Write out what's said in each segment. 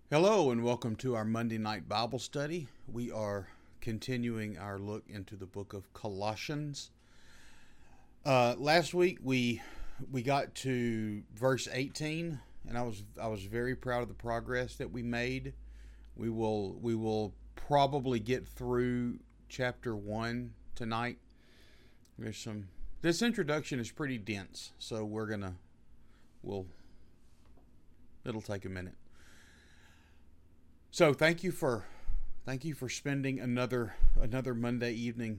Hello and welcome to our Monday night Bible study. We are continuing our look into the book of Colossians. Last week we got to verse 18, and I was very proud of the progress that we made. We will probably get through chapter 1 tonight. This introduction is pretty dense, so it'll take a minute. So thank you for spending another Monday evening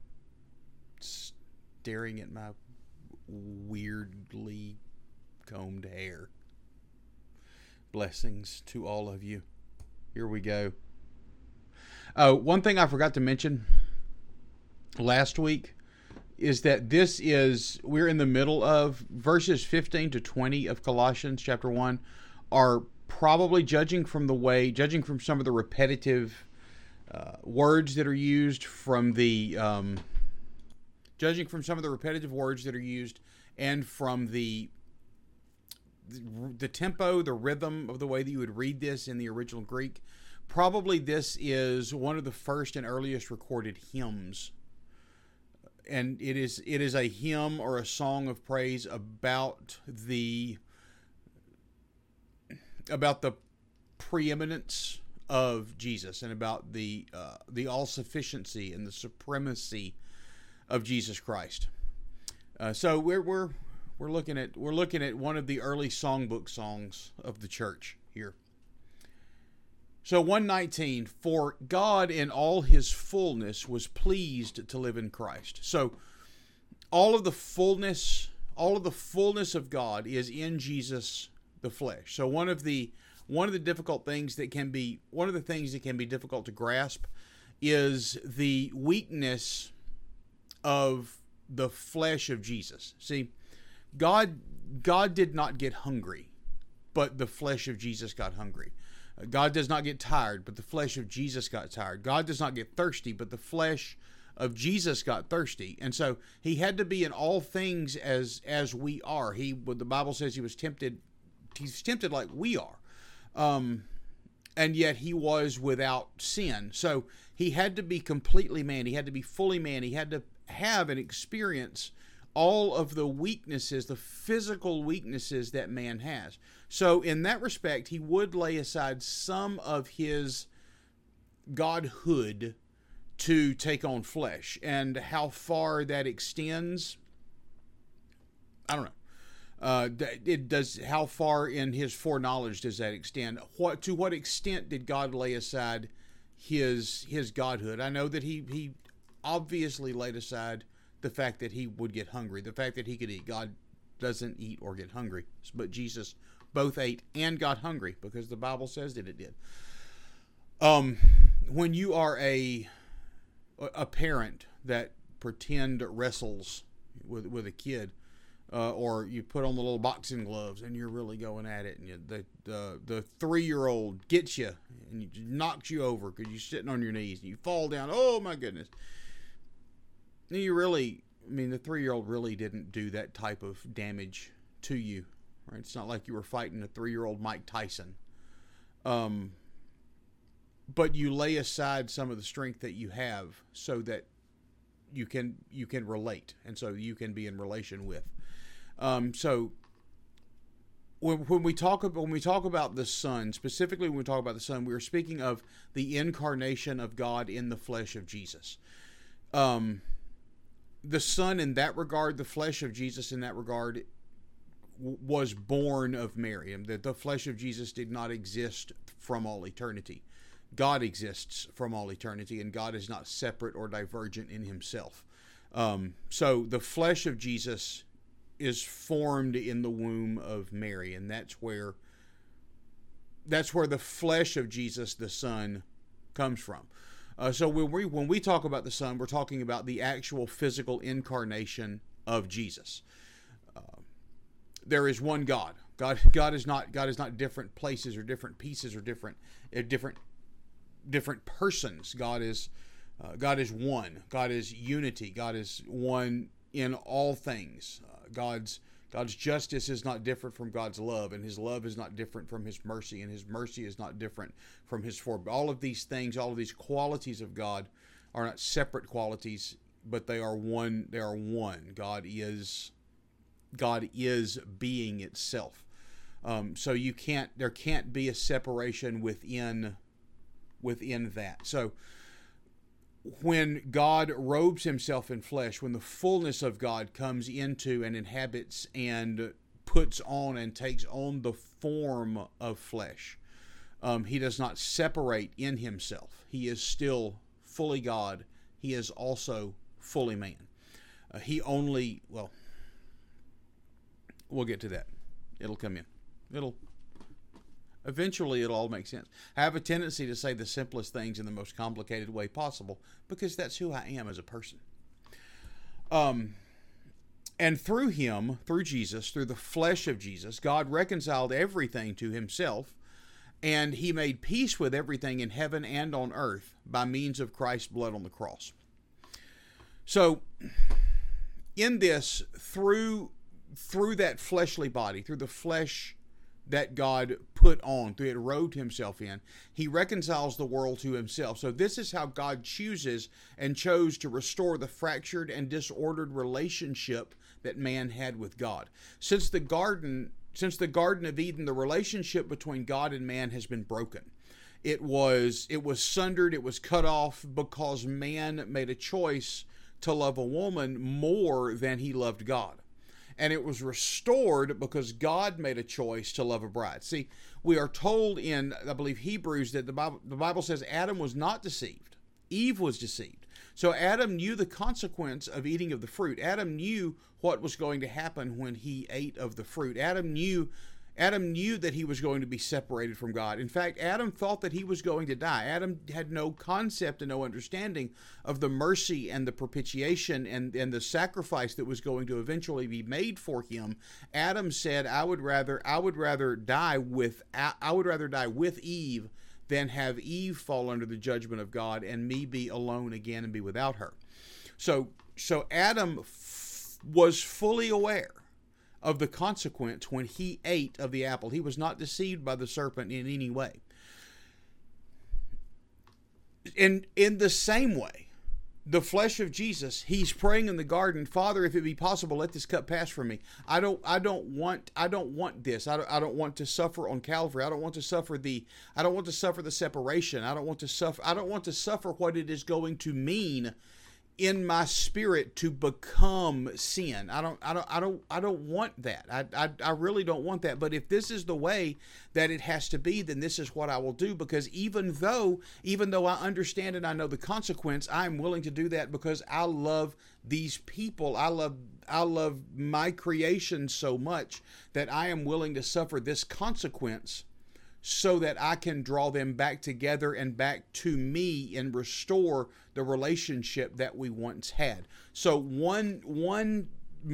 staring at my weirdly combed hair. Blessings to all of you. Here we go. One thing I forgot to mention last week is that we're in the middle of verses 15 to 20 of Colossians chapter 1 are probably judging from some of the repetitive words that are used and from the tempo, the rhythm of the way that you would read this in the original Greek. Probably this is one of the first and earliest recorded hymns, and it is a hymn or a song of praise about the preeminence of Jesus and about the all-sufficiency and the supremacy of Jesus Christ. So we're looking at one of the early songbook songs of the church here. So 119, for God in all his fullness was pleased to live in Christ. So all of the fullness of God is in Jesus the flesh. So one of the things that can be difficult to grasp is the weakness of the flesh of Jesus. See, God did not get hungry, but the flesh of Jesus got hungry. God does not get tired, but the flesh of Jesus got tired. God does not get thirsty, but the flesh of Jesus got thirsty. And so he had to be in all things as we are. The Bible says he's tempted like we are. And yet he was without sin. So he had to be completely man. He had to be fully man. He had to have and experience all of the weaknesses, the physical weaknesses that man has. So in that respect, he would lay aside some of his godhood to take on flesh. And how far that extends, I don't know. How far in his foreknowledge does that extend? To what extent did God lay aside his godhood? I know that he obviously laid aside the fact that he would get hungry, the fact that he could eat. God doesn't eat or get hungry, but Jesus both ate and got hungry because the Bible says that it did. When you are a parent that pretend wrestles with a kid, or you put on the little boxing gloves and you're really going at it, and the 3-year-old gets you and knocks you over because you're sitting on your knees and you fall down. Oh my goodness! The 3-year-old really didn't do that type of damage to you, right? It's not like you were fighting a 3-year-old Mike Tyson. But you lay aside some of the strength that you have so that you can relate, and so you can be in relation with. So when we talk about the Son, specifically when we talk about the Son, we are speaking of the incarnation of God in the flesh of Jesus. The Son in that regard, the flesh of Jesus in that regard, was born of Mary, and that the flesh of Jesus did not exist from all eternity. God exists from all eternity, and God is not separate or divergent in himself. So the flesh of Jesus is formed in the womb of Mary, and that's where the flesh of Jesus, the Son, comes from. So when we talk about the Son, we're talking about the actual physical incarnation of Jesus. There is one God. God is not different places or different pieces or different persons. God is one. God is unity. God is one in all things. God's God's justice is not different from God's love, and his love is not different from his mercy, and his mercy is not different from his forbearance. All of these things, all of these qualities of God are not separate qualities, but they are one. They are one. God is being itself. So there can't be a separation within that. So when God robes himself in flesh, when the fullness of God comes into and inhabits and puts on and takes on the form of flesh, he does not separate in himself. He is still fully God. He is also fully man. We'll get to that. It'll come in. Eventually it'll all make sense. I have a tendency to say the simplest things in the most complicated way possible because that's who I am as a person. And through him, through Jesus, through the flesh of Jesus, God reconciled everything to himself, and he made peace with everything in heaven and on earth by means of Christ's blood on the cross. So in this, through that fleshly body, through the flesh that God put on, through it robed himself in, he reconciles the world to himself. So this is how God chooses and chose to restore the fractured and disordered relationship that man had with God. Since the Garden of Eden, the relationship between God and man has been broken. It was sundered, it was cut off because man made a choice to love a woman more than he loved God. And it was restored because God made a choice to love a bride. See, we are told in, I believe, Hebrews that the Bible says Adam was not deceived. Eve was deceived. So Adam knew the consequence of eating of the fruit. Adam knew what was going to happen when he ate of the fruit. Adam knew that he was going to be separated from God. In fact, Adam thought that he was going to die. Adam had no concept and no understanding of the mercy and the propitiation and the sacrifice that was going to eventually be made for him. Adam said, I would rather die with Eve than have Eve fall under the judgment of God and me be alone again and be without her. So Adam was fully aware of the consequence when he ate of the apple. He was not deceived by the serpent in any way. In the same way, the flesh of Jesus, he's praying in the garden, Father, if it be possible, let this cup pass from me. I don't want this. I don't want to suffer on Calvary. I don't want to suffer the separation. I don't want to suffer what it is going to mean in my spirit to become sin. I don't want that. I really don't want that. But if this is the way that it has to be, then this is what I will do, because even though I understand and I know the consequence, I'm willing to do that because I love these people. I love my creation so much that I am willing to suffer this consequence so that I can draw them back together and back to me and restore the relationship that we once had. So one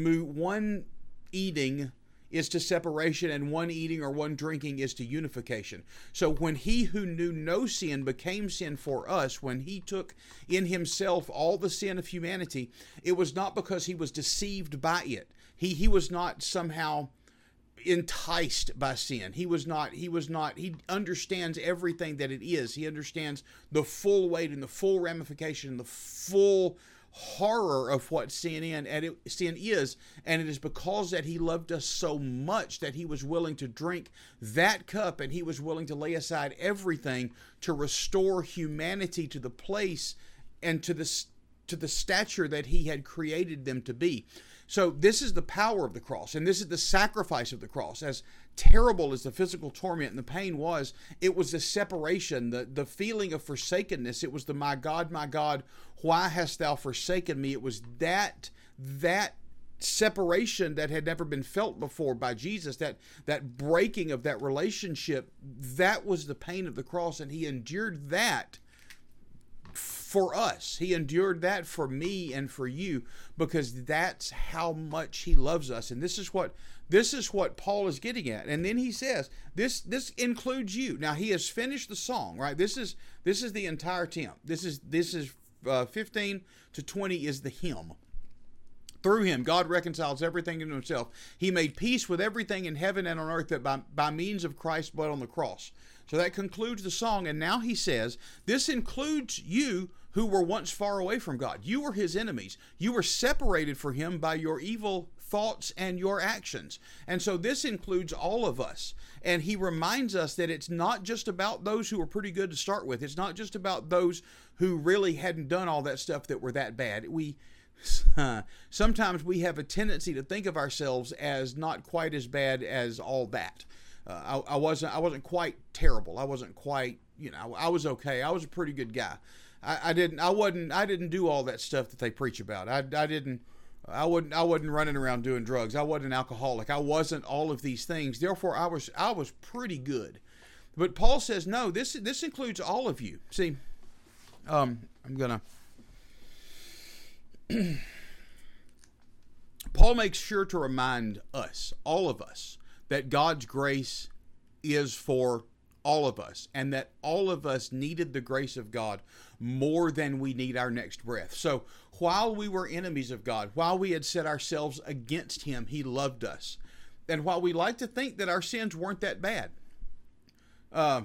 eating is to separation, and one eating or one drinking is to unification. So when he who knew no sin became sin for us, when he took in himself all the sin of humanity, it was not because he was deceived by it. He was not somehow enticed by sin. He understands everything that it is. He understands the full weight and the full ramification and the full horror of what sin is, and it is because that he loved us so much that he was willing to drink that cup, and he was willing to lay aside everything to restore humanity to the place and to the stature that he had created them to be. So this is the power of the cross, and this is the sacrifice of the cross. As terrible as the physical torment and the pain was, it was the separation, the feeling of forsakenness. It was the my God, why hast thou forsaken me? It was that separation that had never been felt before by Jesus, that breaking of that relationship. That was the pain of the cross, and he endured that for us. He endured that for me and for you, because that's how much he loves us. And this is what Paul is getting at. And then he says, this includes you. Now he has finished the song, right? This is the entire hymn. This is 15 to 20 is the hymn. Through him, God reconciles everything into himself. He made peace with everything in heaven and on earth that by means of Christ's blood on the cross. So that concludes the song. And now he says, this includes you who were once far away from God. You were his enemies. You were separated from him by your evil thoughts and your actions. And so this includes all of us. And he reminds us that it's not just about those who were pretty good to start with. It's not just about those who really hadn't done all that stuff that were that bad. Sometimes we have a tendency to think of ourselves as not quite as bad as all that. I wasn't quite terrible. I wasn't quite, I was okay. I was a pretty good guy. I didn't do all that stuff that they preach about. I wasn't running around doing drugs. I wasn't an alcoholic. I wasn't all of these things. Therefore, I was pretty good. But Paul says, no, this includes all of you. See, I'm gonna. Paul makes sure to remind us, all of us, that God's grace is for all of us, and that all of us needed the grace of God more than we need our next breath. So while we were enemies of God, while we had set ourselves against him, he loved us. And while we like to think that our sins weren't that bad, all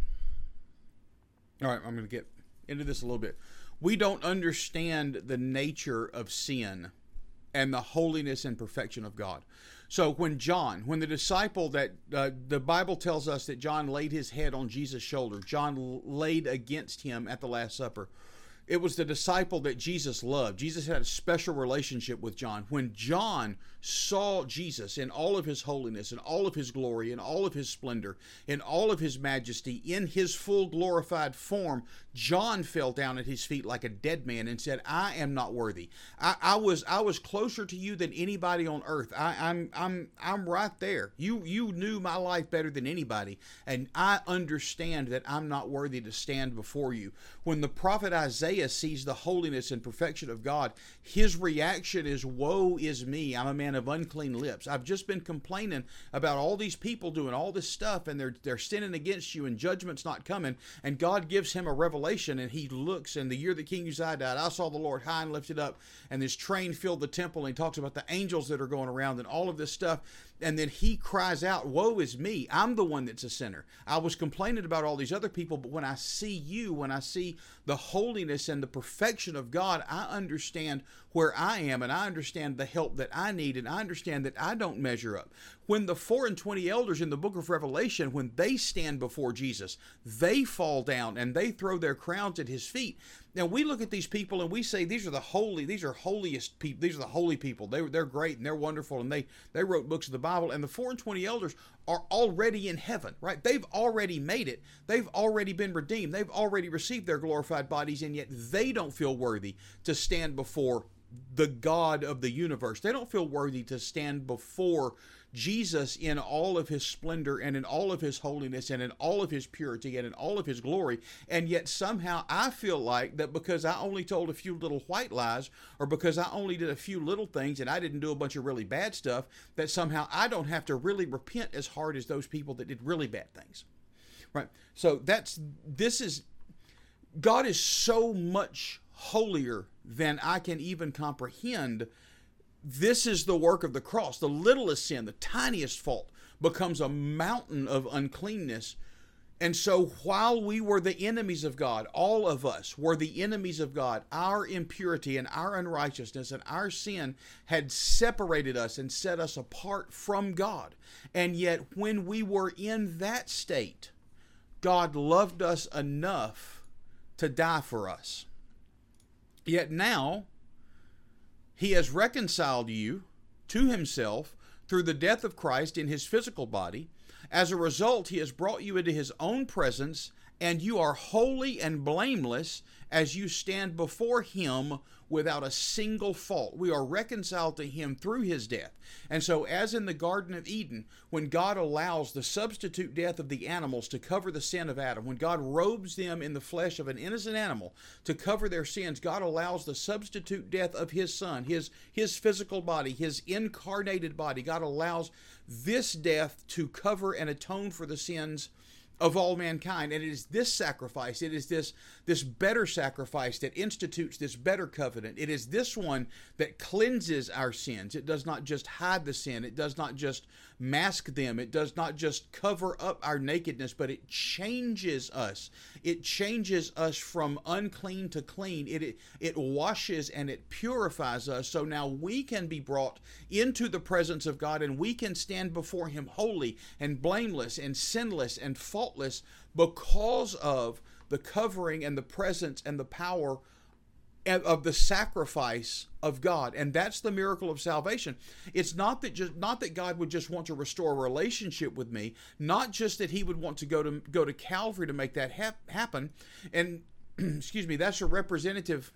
right, I'm going to get into this a little bit. We don't understand the nature of sin and the holiness and perfection of God. So when the disciple that the Bible tells us that John laid his head on Jesus' shoulder, John laid against him at the Last Supper. It was the disciple that Jesus loved. Jesus had a special relationship with John. When John saw Jesus in all of his holiness, in all of his glory, in all of his splendor, in all of his majesty, in his full glorified form, John fell down at his feet like a dead man and said, I am not worthy. I was closer to you than anybody on earth. I'm right there. You knew my life better than anybody, and I understand that I'm not worthy to stand before you. When the prophet Isaiah sees the holiness and perfection of God, his reaction is, woe is me, I'm a man of unclean lips. I've just been complaining about all these people doing all this stuff, and they're sinning against you, and judgment's not coming. And God gives him a revelation, and he looks, and the year that King Uzziah died, I saw the Lord high and lifted up, and this train filled the temple, and he talks about the angels that are going around and all of this stuff. And then he cries out, woe is me, I'm the one that's a sinner. I was complaining about all these other people, but when I see you, when I see the holiness and the perfection of God, I understand where I am, and I understand the help that I need, and I understand that I don't measure up. When the 24 elders in the book of Revelation, when they stand before Jesus, they fall down and they throw their crowns at his feet. Now we look at these people and we say, these are holiest people, these are the holy people. They're great and they're wonderful, and they wrote books of the Bible, and the 24 elders are already in heaven, right? They've already made it. They've already been redeemed. They've already received their glorified bodies, and yet they don't feel worthy to stand before the God of the universe. They don't feel worthy to stand before Jesus in all of his splendor and in all of his holiness and in all of his purity and in all of his glory. And yet somehow I feel like that because I only told a few little white lies, or because I only did a few little things and I didn't do a bunch of really bad stuff, that somehow I don't have to really repent as hard as those people that did really bad things. Right? So God is so much holier than I can even comprehend. This is the work of the cross. The littlest sin, the tiniest fault, becomes a mountain of uncleanness. And so while we were the enemies of God, all of us were the enemies of God, our impurity and our unrighteousness and our sin had separated us and set us apart from God. And yet when we were in that state, God loved us enough to die for us. Yet now, he has reconciled you to himself through the death of Christ in his physical body. As a result, he has brought you into his own presence, and you are holy and blameless as you stand before him without a single fault. We are reconciled to him through his death. And so as in the Garden of Eden, when God allows the substitute death of the animals to cover the sin of Adam, when God robes them in the flesh of an innocent animal to cover their sins, God allows the substitute death of his son, his physical body, his incarnated body. God allows this death to cover and atone for the sins of all mankind. And it is this sacrifice, it is this this better sacrifice that institutes this better covenant. It is this one that cleanses our sins. It does not just hide the sin. It does not just mask them. It does not just cover up our nakedness, but it changes us. It changes us from unclean to clean. It washes and it purifies us. So now we can be brought into the presence of God, and we can stand before Him holy and blameless and sinless and faultless because of the covering and the presence and the power of the sacrifice of God. And that's the miracle of salvation. It's not that God would just want to restore a relationship with me, not just that He would want to go to Calvary to make that happen. And excuse me, that's a representative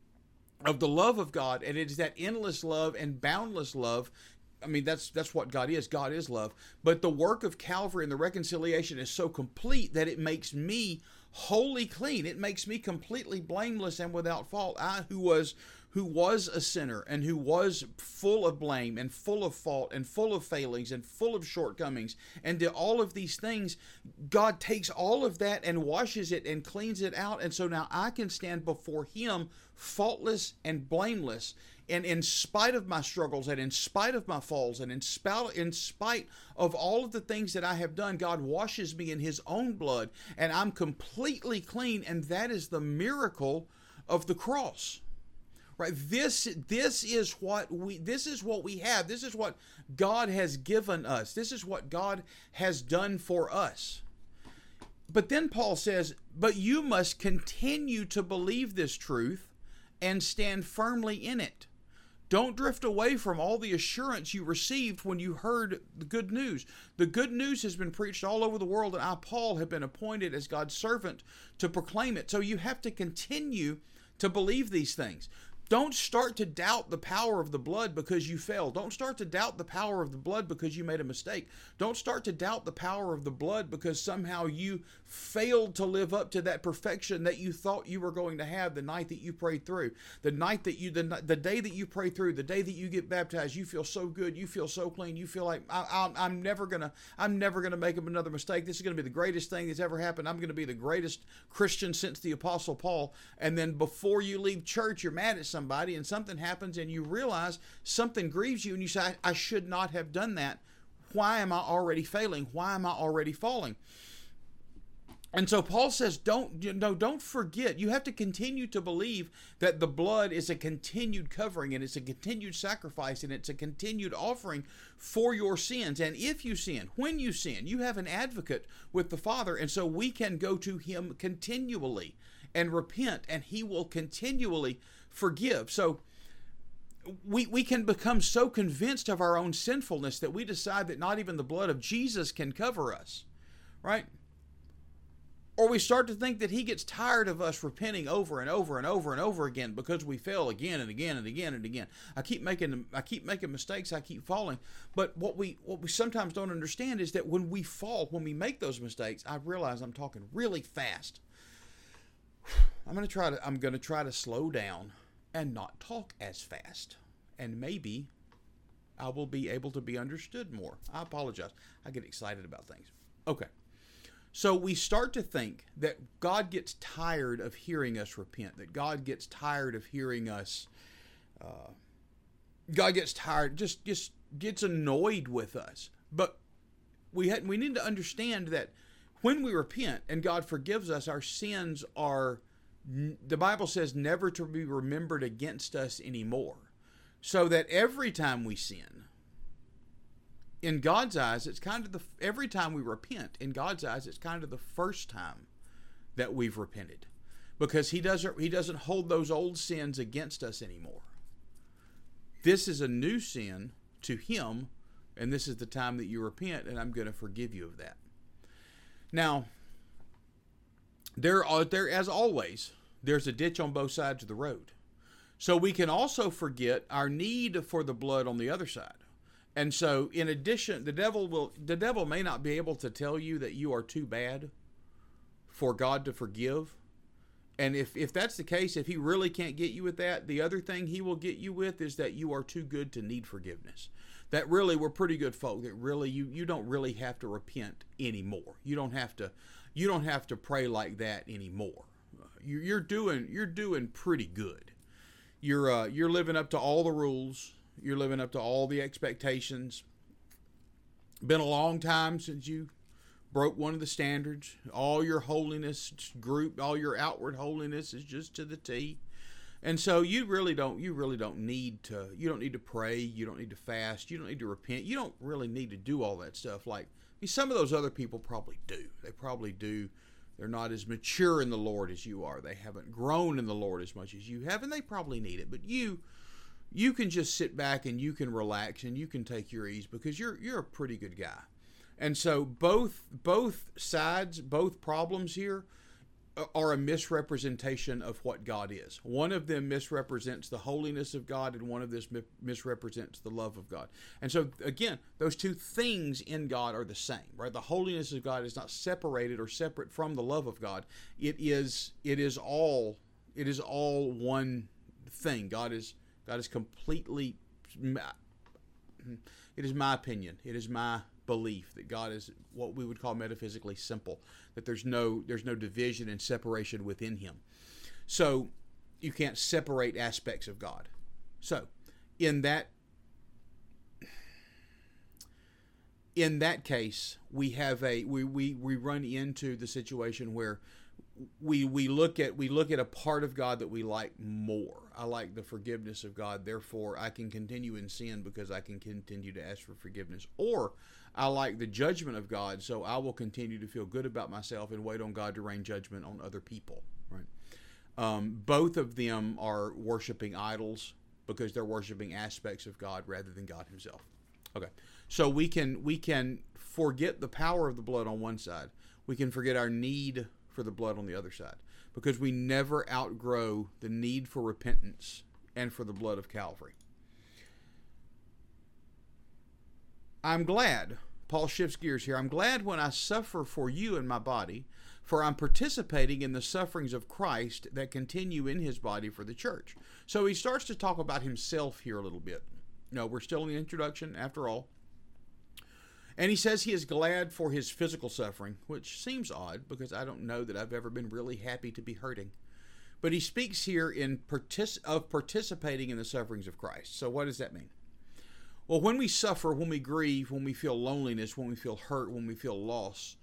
of the love of God, and it is that endless love and boundless love. I mean, that's what God is. God is love. But the work of Calvary and the reconciliation is so complete that it makes me wholly clean. It makes me completely blameless and without fault. I, who was a sinner and who was full of blame and full of fault and full of failings and full of shortcomings and did all of these things, God takes all of that and washes it and cleans it out. And so now I can stand before Him faultless and blameless. And in spite of my struggles and in spite of my falls and in spite of all of the things that I have done, God washes me in His own blood and I'm completely clean. And that is the miracle of the cross. Right? This is what we have. This is what God has given us. This is what God has done for us. But then Paul says, but you must continue to believe this truth and stand firmly in it. Don't drift away from all the assurance you received when you heard the good news. The good news has been preached all over the world, and I, Paul, have been appointed as God's servant to proclaim it. So you have to continue to believe these things. Don't start to doubt the power of the blood because you failed. Don't start to doubt the power of the blood because you made a mistake. Don't start to doubt the power of the blood because somehow you failed to live up to that perfection that you thought you were going to have the night that you prayed through. The day that you pray through, the day that you get baptized, you feel so good, you feel so clean, you feel like I'm never gonna make another mistake. This is gonna be the greatest thing that's ever happened. I'm gonna be the greatest Christian since the Apostle Paul. And then before you leave church, you're mad at somebody and something happens and you realize something grieves you and you say, I should not have done that. Why am I already failing? Why am I already falling? And so Paul says, don't forget. You have to continue to believe that the blood is a continued covering and it's a continued sacrifice and it's a continued offering for your sins. And if you sin, when you sin, you have an advocate with the Father. And so we can go to Him continually and repent, and He will continually forgive. So we can become so convinced of our own sinfulness that we decide that not even the blood of Jesus can cover us, right? Or we start to think that He gets tired of us repenting over and over and over and over again because we fail again and again and again and again. I keep making mistakes. I keep falling. But what we sometimes don't understand is that when we fall, when we make those mistakes, I realize I'm talking really fast. I'm going to try to slow down and not talk as fast. And maybe I will be able to be understood more. I apologize. I get excited about things. Okay. So we start to think that God gets tired of hearing us repent, that God gets tired of hearing us, God gets tired, just gets annoyed with us. But we need to understand that when we repent and God forgives us, our sins are, the Bible says, never to be remembered against us anymore. So that every time we sin, in God's eyes, it's kind of every time we repent, in God's eyes, it's kind of the first time that we've repented, because He doesn't hold those old sins against us anymore. This is a new sin to Him, and this is the time that you repent, and I'm going to forgive you of that. Now, there as always, there's a ditch on both sides of the road. So we can also forget our need for the blood on the other side. And so, in addition, the devil may not be able to tell you that you are too bad for God to forgive. And if that's the case, if he really can't get you with that, the other thing he will get you with is that you are too good to need forgiveness. That really, we're pretty good folk. That really, you don't really have to repent anymore. You don't have to pray like that anymore. you're doing pretty good. You're living up to all the rules. You're living up to all the expectations. Been a long time since you broke one of the standards. All your holiness group, all your outward holiness is just to the T. And so you don't need to pray, you don't need to fast, you don't need to repent. You don't really need to do all that stuff. Like some of those other people probably do. They probably do. They're not as mature in the Lord as you are. They haven't grown in the Lord as much as you have, and they probably need it. But you can just sit back and you can relax and you can take your ease because you're a pretty good guy. And so both sides, both problems here are a misrepresentation of what God is. One of them misrepresents the holiness of God, and one of this misrepresents the love of God. And so again, those two things in God are the same, right? The holiness of God is not separated or separate from the love of God. It is all one thing. God is completely. It is my opinion. It is my belief that God is what we would call metaphysically simple, that there's no division and separation within him. So you can't separate aspects of God. So in that case, we have we run into the situation where we look at a part of God that we like more. I like the forgiveness of God, therefore I can continue in sin because I can continue to ask for forgiveness. Or I like the judgment of God, so I will continue to feel good about myself and wait on God to rain judgment on other people. Right? Both of them are worshiping idols because they're worshiping aspects of God rather than God himself. Okay, so we can forget the power of the blood on one side. We can forget our need for the blood on the other side, because we never outgrow the need for repentance and for the blood of Calvary. I'm glad, Paul shifts gears here, I'm glad when I suffer for you in my body, for I'm participating in the sufferings of Christ that continue in his body for the church. So he starts to talk about himself here a little bit. No, we're still in the introduction after all. And he says he is glad for his physical suffering, which seems odd because I don't know that I've ever been really happy to be hurting. But he speaks here of participating in the sufferings of Christ. So what does that mean? Well, when we suffer, when we grieve, when we feel loneliness, when we feel hurt, when we feel loss,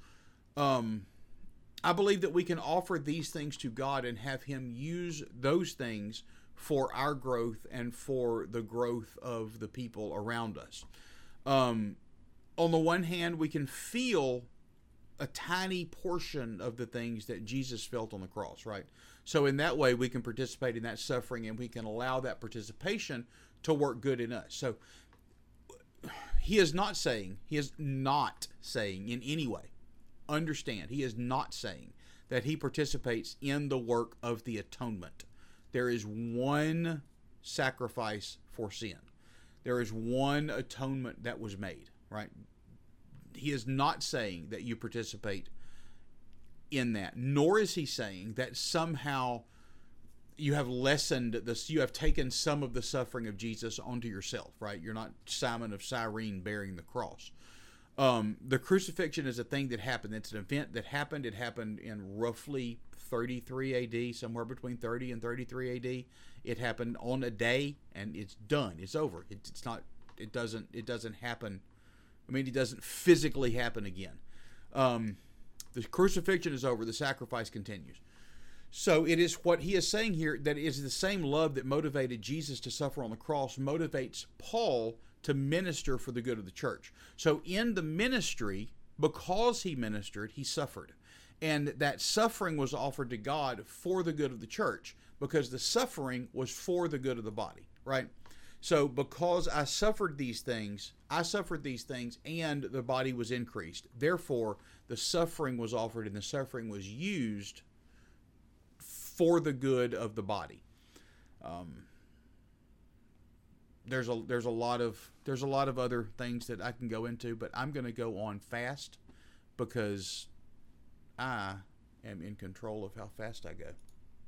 I believe that we can offer these things to God and have him use those things for our growth and for the growth of the people around us. On the one hand, we can feel a tiny portion of the things that Jesus felt on the cross, right? So in that way, we can participate in that suffering and we can allow that participation to work good in us. So he is not saying in any way, understand, he is not saying that he participates in the work of the atonement. There is one sacrifice for sin. There is one atonement that was made, right? He is not saying that you participate in that, nor is he saying that somehow you have lessened this, you have taken some of the suffering of Jesus onto yourself, right? You're not Simon of Cyrene bearing the cross. The crucifixion is a thing that happened. It's an event that happened. It happened in roughly 33 AD, somewhere between 30 and 33 AD. It happened on a day, and it's done. It's over. It's not. It doesn't happen. I mean, it doesn't physically happen again. The crucifixion is over. The sacrifice continues. So it is what he is saying here, that it is the same love that motivated Jesus to suffer on the cross motivates Paul to minister for the good of the church. So in the ministry, because he ministered, he suffered. And that suffering was offered to God for the good of the church, because the suffering was for the good of the body, right? So because I suffered these things, and the body was increased. Therefore, the suffering was offered and the suffering was used for the good of the body. There's a lot of other things that I can go into, but I'm going to go on fast because I am in control of how fast I go.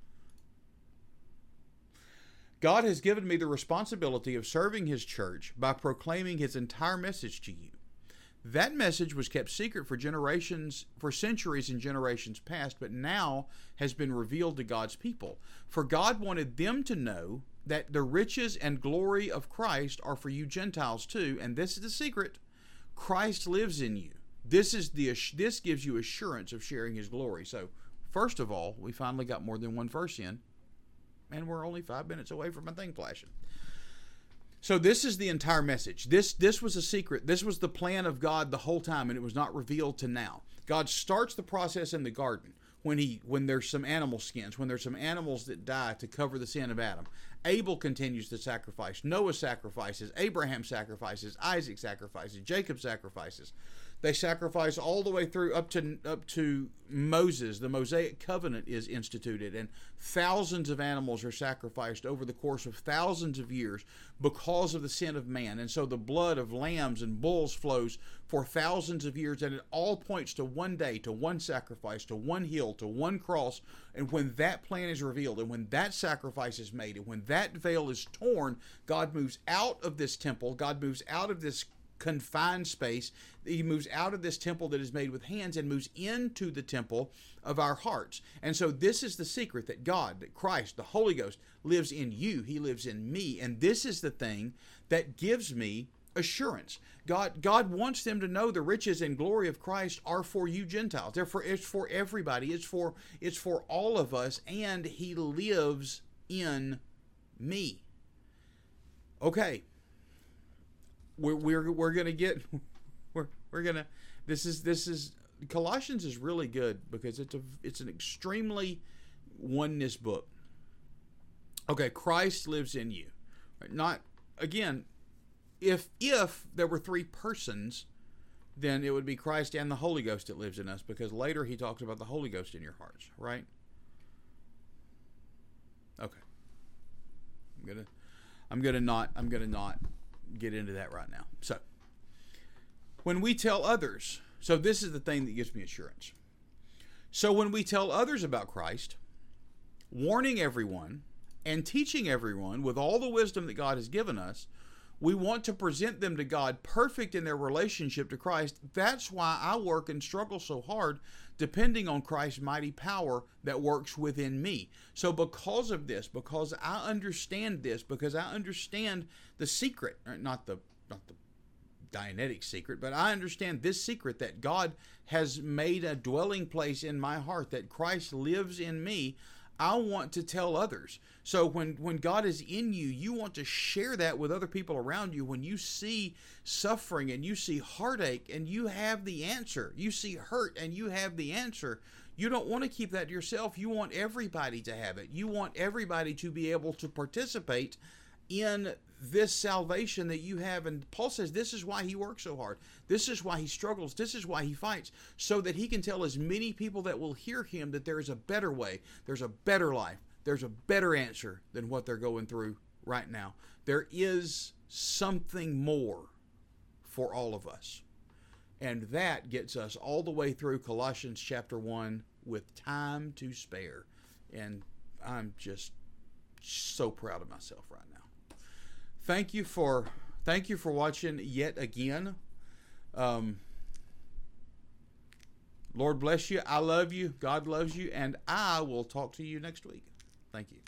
God has given me the responsibility of serving his church by proclaiming his entire message to you. That message was kept secret for generations, for centuries and generations past, but now has been revealed to God's people. For God wanted them to know that the riches and glory of Christ are for you Gentiles too, and this is the secret: Christ lives in you. This gives you assurance of sharing His glory. So, first of all, we finally got more than one verse in, and we're only 5 minutes away from my thing flashing. So this is the entire message. This was a secret. This was the plan of God the whole time, and it was not revealed to now. God starts the process in the garden when there's some animal skins, when there's some animals that die to cover the sin of Adam. Abel continues to sacrifice. Noah sacrifices. Abraham sacrifices. Isaac sacrifices. Jacob sacrifices. They sacrifice all the way through up to Moses. The Mosaic covenant is instituted, and thousands of animals are sacrificed over the course of thousands of years because of the sin of man. And so the blood of lambs and bulls flows for thousands of years, and it all points to one day, to one sacrifice, to one hill, to one cross. And when that plan is revealed, and when that sacrifice is made, and when that veil is torn, God moves out of this temple. God moves out of this confined space. He moves out of this temple that is made with hands and moves into the temple of our hearts. And so this is the secret, that God, that Christ, the Holy Ghost, lives in you. He lives in me. And this is the thing that gives me assurance. God wants them to know the riches and glory of Christ are for you Gentiles. Therefore, it's for everybody. It's for all of us, and He lives in me. Okay. We're gonna get this is Colossians is really good because it's an extremely oneness book. Okay, Christ lives in you. Not again, if there were three persons, then it would be Christ and the Holy Ghost that lives in us, because later he talks about the Holy Ghost in your hearts, right? Okay. I'm gonna not get into that right now. So, when we tell others, so this is the thing that gives me assurance. So when we tell others about Christ, warning everyone and teaching everyone with all the wisdom that God has given us, we want to present them to God perfect in their relationship to Christ. That's why I work and struggle so hard, depending on Christ's mighty power that works within me. So because of this, because I understand this, because I understand the secret, not the Dianetic secret, but I understand this secret, that God has made a dwelling place in my heart, that Christ lives in me, I want to tell others. So when God is in you, you want to share that with other people around you. When you see suffering and you see heartache and you have the answer, you see hurt and you have the answer, you don't want to keep that to yourself. You want everybody to have it. You want everybody to be able to participate in this salvation that you have. And Paul says this is why he works so hard. This is why he struggles. This is why he fights, so that he can tell as many people that will hear him that there is a better way, there's a better life, there's a better answer than what they're going through right now. There is something more for all of us. And that gets us all the way through Colossians chapter 1 with time to spare. And I'm just so proud of myself right now. Thank you for watching yet again. Lord bless you. I love you. God loves you. And I will talk to you next week. Thank you.